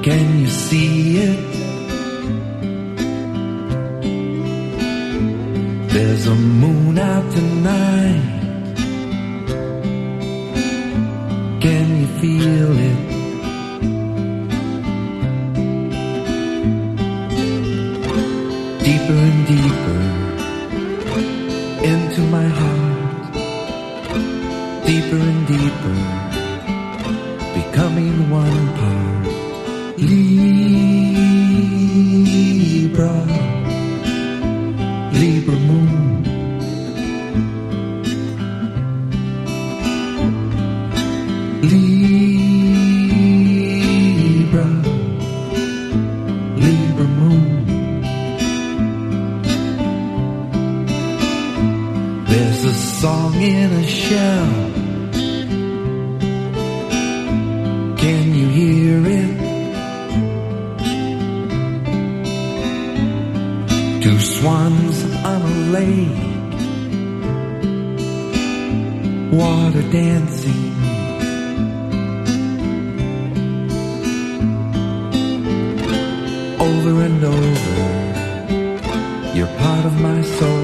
Can you see it? There's a moon out tonight. Can you feel it? Deeper and deeper into my heart. Deeper and deeper, becoming one part. Libra, Libra moon. Libra, Libra moon. There's a song in a shell. Can you hear it? Two swans on a lake, water dancing. Over and over, you're part of my soul.